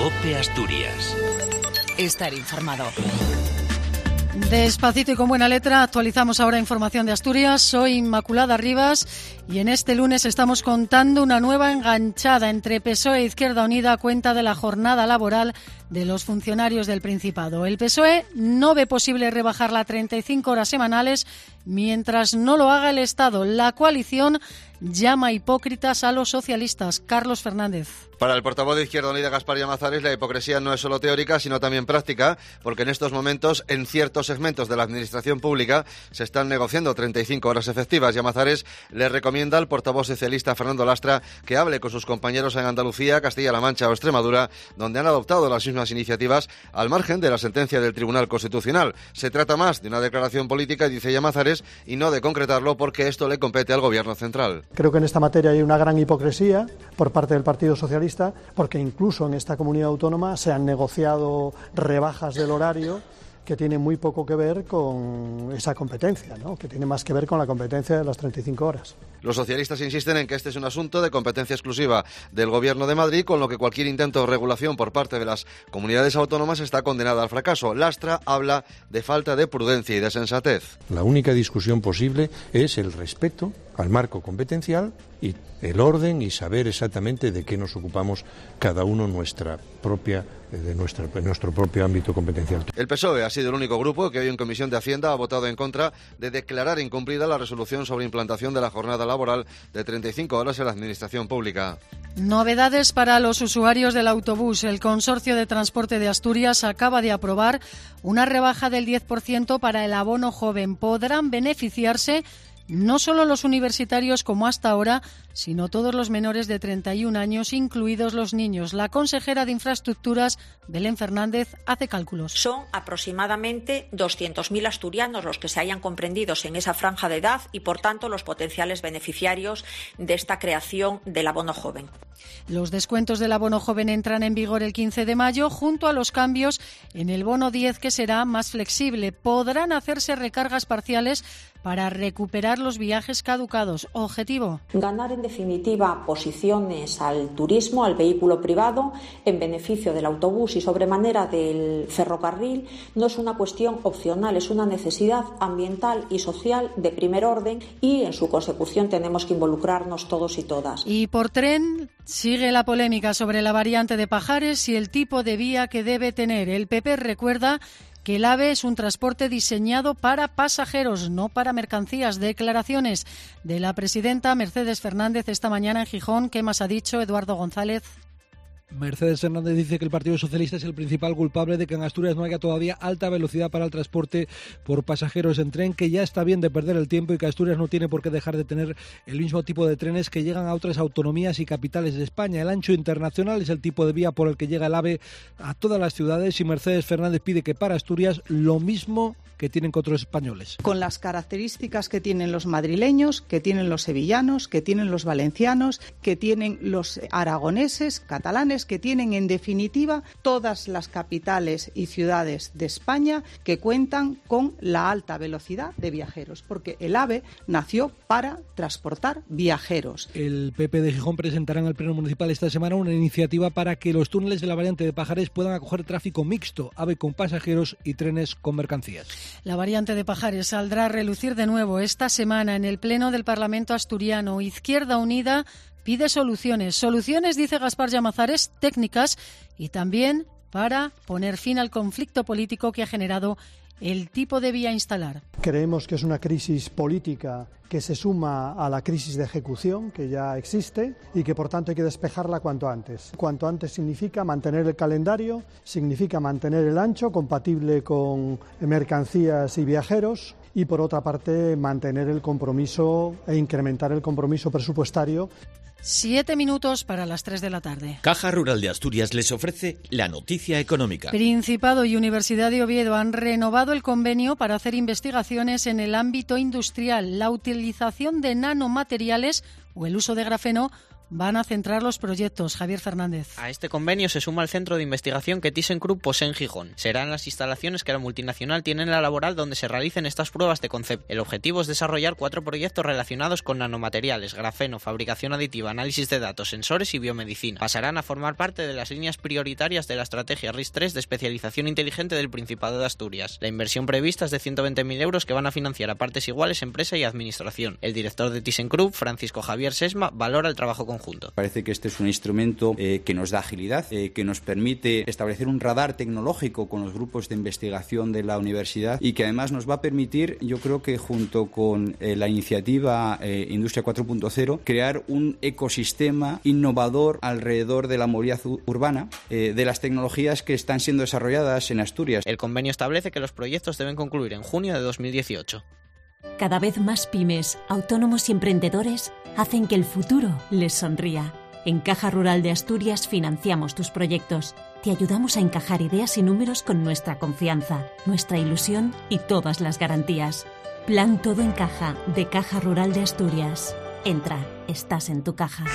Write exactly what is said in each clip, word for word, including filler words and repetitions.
COPE Asturias. Estar informado. Despacito y con buena letra, actualizamos ahora información de Asturias. Soy Inmaculada Rivas y en este lunes estamos contando una nueva enganchada entre P S O E e Izquierda Unida a cuenta de la jornada laboral de los funcionarios del Principado. El P S O E no ve posible rebajarla a treinta y cinco horas semanales mientras no lo haga el Estado. La coalición llama hipócritas a los socialistas. Carlos Fernández. Para el portavoz de Izquierda Unida, Gaspar Llamazares, la hipocresía no es solo teórica, sino también práctica, porque en estos momentos, en ciertos segmentos de la administración pública, se están negociando treinta y cinco horas efectivas. Llamazares le recomienda al portavoz socialista Fernando Lastra que hable con sus compañeros en Andalucía, Castilla-La Mancha o Extremadura, donde han adoptado las mismas iniciativas al margen de la sentencia del Tribunal Constitucional. Se trata más de una declaración política, dice Llamazares, y no de concretarlo, porque esto le compete al Gobierno central. Creo que en esta materia hay una gran hipocresía por parte del Partido Socialista, porque incluso en esta comunidad autónoma se han negociado rebajas del horario que tienen muy poco que ver con esa competencia, ¿no? Que tiene más que ver con la competencia de las treinta y cinco horas. Los socialistas insisten en que este es un asunto de competencia exclusiva del Gobierno de Madrid, con lo que cualquier intento de regulación por parte de las comunidades autónomas está condenada al fracaso. Lastra habla de falta de prudencia y de sensatez. La única discusión posible es el respeto al marco competencial y el orden y saber exactamente de qué nos ocupamos cada uno nuestra propia de nuestra, de nuestro propio ámbito competencial. El P S O E ha sido el único grupo que hoy en Comisión de Hacienda ha votado en contra de declarar incumplida la resolución sobre implantación de la jornada laboral de treinta y cinco horas en la Administración Pública. Novedades para los usuarios del autobús. El Consorcio de Transporte de Asturias acaba de aprobar una rebaja del diez por ciento para el abono joven. Podrán beneficiarse no solo los universitarios como hasta ahora, sino todos los menores de treinta y un años, incluidos los niños. La consejera de Infraestructuras, Belén Fernández, hace cálculos. Son aproximadamente doscientos mil asturianos los que se hayan comprendidos en esa franja de edad y, por tanto, los potenciales beneficiarios de esta creación del abono joven. Los descuentos del abono joven entran en vigor el quince de mayo, junto a los cambios en el bono diez, que será más flexible. Podrán hacerse recargas parciales para recuperar los viajes caducados. Objetivo: ganar en definitiva posiciones al turismo, al vehículo privado, en beneficio del autobús y sobremanera del ferrocarril. No es una cuestión opcional, es una necesidad ambiental y social de primer orden, y en su consecución tenemos que involucrarnos todos y todas. Y por tren sigue la polémica sobre la variante de Pajares y el tipo de vía que debe tener. El P P recuerda que el AVE es un transporte diseñado para pasajeros, no para mercancías. Declaraciones de la presidenta Mercedes Fernández esta mañana en Gijón. ¿Qué más ha dicho Eduardo González? Mercedes Fernández dice que el Partido Socialista es el principal culpable de que en Asturias no haya todavía alta velocidad para el transporte por pasajeros en tren, que ya está bien de perder el tiempo y que Asturias no tiene por qué dejar de tener el mismo tipo de trenes que llegan a otras autonomías y capitales de España. El ancho internacional es el tipo de vía por el que llega el AVE a todas las ciudades, y Mercedes Fernández pide que para Asturias lo mismo que tienen con otros españoles. Con las características que tienen los madrileños, que tienen los sevillanos, que tienen los valencianos, que tienen los aragoneses, catalanes, que tienen en definitiva todas las capitales y ciudades de España que cuentan con la alta velocidad de viajeros, porque el AVE nació para transportar viajeros. El P P de Gijón presentará en el Pleno Municipal esta semana una iniciativa para que los túneles de la variante de Pajares puedan acoger tráfico mixto, AVE con pasajeros y trenes con mercancías. La variante de Pajares saldrá a relucir de nuevo esta semana en el Pleno del Parlamento asturiano. Izquierda Unida pide soluciones. Soluciones, dice Gaspar Llamazares, técnicas, y también para poner fin al conflicto político que ha generado el tipo de vía a instalar. Creemos que es una crisis política que se suma a la crisis de ejecución que ya existe y que por tanto hay que despejarla cuanto antes. Cuanto antes significa mantener el calendario, significa mantener el ancho compatible con mercancías y viajeros, y por otra parte mantener el compromiso e incrementar el compromiso presupuestario. Siete minutos para las tres de la tarde. Caja Rural de Asturias les ofrece la noticia económica. Principado y Universidad de Oviedo han renovado el convenio para hacer investigaciones en el ámbito industrial. La utilización de nanomateriales o el uso de grafeno van a centrar los proyectos. Javier Fernández. A este convenio se suma el centro de investigación que ThyssenKrupp posee en Gijón. Serán las instalaciones que la multinacional tiene en la laboral donde se realicen estas pruebas de concepto. El objetivo es desarrollar cuatro proyectos relacionados con nanomateriales, grafeno, fabricación aditiva, análisis de datos, sensores y biomedicina. Pasarán a formar parte de las líneas prioritarias de la estrategia R I S tres de especialización inteligente del Principado de Asturias. La inversión prevista es de ciento veinte mil euros que van a financiar a partes iguales empresa y administración. El director de ThyssenKrupp, Francisco Javier Sesma, valora el trabajo conjunto. Parece que este es un instrumento eh, que nos da agilidad, eh, que nos permite establecer un radar tecnológico con los grupos de investigación de la universidad y que además nos va a permitir, yo creo que junto con eh, la iniciativa eh, Industria cuatro punto cero, crear un ecosistema innovador alrededor de la movilidad urbana, eh, de las tecnologías que están siendo desarrolladas en Asturias. El convenio establece que los proyectos deben concluir en junio de dos mil dieciocho. Cada vez más pymes, autónomos y emprendedores hacen que el futuro les sonría. En Caja Rural de Asturias financiamos tus proyectos. Te ayudamos a encajar ideas y números con nuestra confianza, nuestra ilusión y todas las garantías. Plan Todo en Caja, de Caja Rural de Asturias. Entra, estás en tu caja.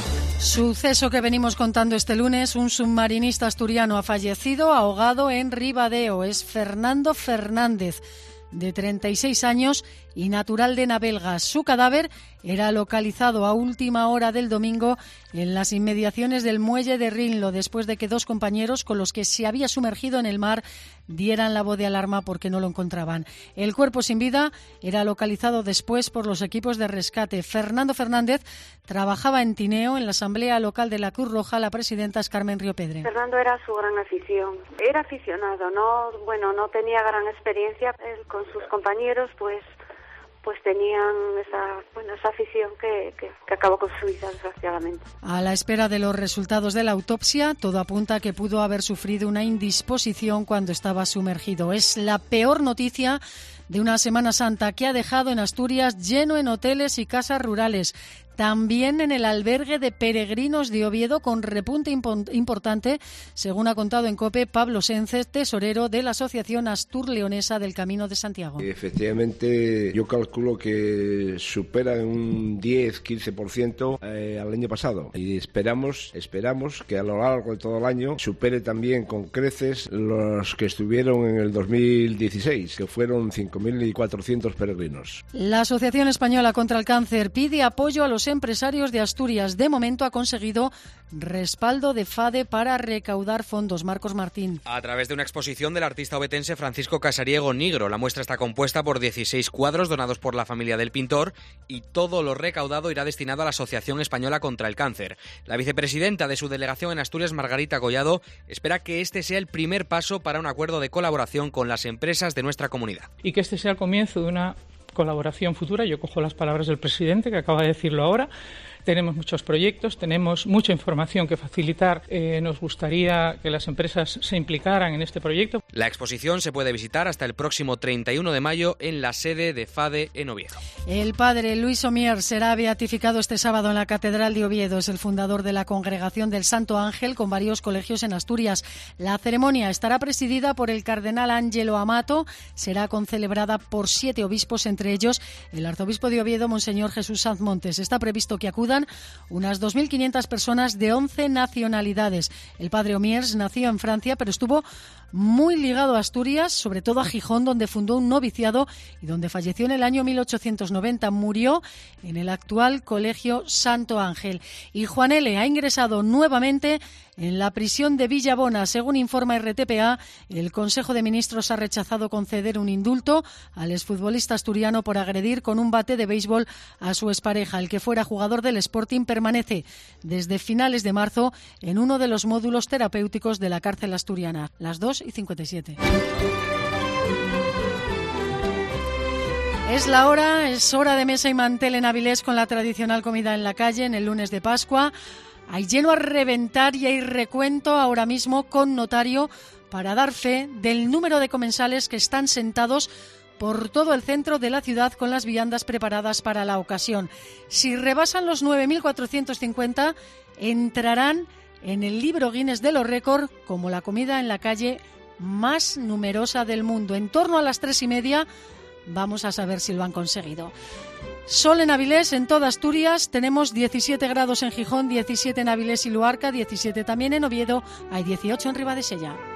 Suceso que venimos contando este lunes, un submarinista asturiano ha fallecido ahogado en Ribadeo. Es Fernando Fernández, de treinta y seis años y natural de Navelgas. Su cadáver era localizado a última hora del domingo en las inmediaciones del muelle de Rinlo, después de que dos compañeros con los que se había sumergido en el mar dieran la voz de alarma porque no lo encontraban. El cuerpo sin vida era localizado después por los equipos de rescate. Fernando Fernández trabajaba en Tineo, en la asamblea local de la Cruz Roja. La presidenta es Carmen Riopedre. Fernando era su gran afición. Era aficionado, no, bueno, no tenía gran experiencia. Él con sus compañeros, pues pues tenían esa, bueno, esa afición que, que, que acabó con su vida, desgraciadamente. A la espera de los resultados de la autopsia, todo apunta a que pudo haber sufrido una indisposición cuando estaba sumergido. Es la peor noticia de una Semana Santa que ha dejado en Asturias lleno en hoteles y casas rurales. También en el albergue de peregrinos de Oviedo, con repunte impo- importante, según ha contado en COPE Pablo Sánchez, tesorero de la Asociación Astur-Leonesa del Camino de Santiago. Efectivamente, yo calculo que supera en un diez a quince por ciento eh, al año pasado. Y esperamos, esperamos que a lo largo de todo el año supere también con creces los que estuvieron en el dos mil dieciséis, que fueron cinco mil cuatrocientos peregrinos. La Asociación Española contra el Cáncer pide apoyo a los empresarios de Asturias. De momento ha conseguido respaldo de FADE para recaudar fondos. Marcos Martín. A través de una exposición del artista obetense Francisco Casariego Nigro. La muestra está compuesta por dieciséis cuadros donados por la familia del pintor y todo lo recaudado irá destinado a la Asociación Española contra el Cáncer. La vicepresidenta de su delegación en Asturias, Margarita Collado, espera que este sea el primer paso para un acuerdo de colaboración con las empresas de nuestra comunidad. Y que este sea el comienzo de una colaboración futura. Yo cojo las palabras del presidente, que acaba de decirlo ahora. Tenemos muchos proyectos, tenemos mucha información que facilitar. Eh, nos gustaría que las empresas se implicaran en este proyecto. La exposición se puede visitar hasta el próximo treinta y uno de mayo en la sede de FADE en Oviedo. El padre Luis Omier será beatificado este sábado en la Catedral de Oviedo. Es el fundador de la Congregación del Santo Ángel, con varios colegios en Asturias. La ceremonia estará presidida por el cardenal Ángelo Amato. Será concelebrada por siete obispos, entre ellos el arzobispo de Oviedo, Monseñor Jesús Sanz Montes. Está previsto que acudan unas dos mil quinientas personas de once nacionalidades. El padre Omiers nació en Francia, pero estuvo muy ligado a Asturias, sobre todo a Gijón, donde fundó un noviciado y donde falleció en el año mil ochocientos noventa. Murió en el actual Colegio Santo Ángel. Y Juan L. ha ingresado nuevamente en la prisión de Villabona. Según informa R T P A, el Consejo de Ministros ha rechazado conceder un indulto al exfutbolista asturiano por agredir con un bate de béisbol a su expareja. El que fuera jugador del Sporting permanece desde finales de marzo en uno de los módulos terapéuticos de la cárcel asturiana. Las dos y cincuenta y siete. Es la hora, es hora de mesa y mantel en Avilés con la tradicional comida en la calle en el lunes de Pascua. Hay lleno a reventar y hay recuento ahora mismo con notario para dar fe del número de comensales que están sentados por todo el centro de la ciudad con las viandas preparadas para la ocasión. Si rebasan los nueve mil cuatrocientos cincuenta, entrarán en el libro Guinness de los récords como la comida en la calle más numerosa del mundo. En torno a las tres y media vamos a saber si lo han conseguido. Sol en Avilés, en toda Asturias, tenemos diecisiete grados en Gijón, diecisiete en Avilés y Luarca, diecisiete también en Oviedo, hay dieciocho en Ribadesella.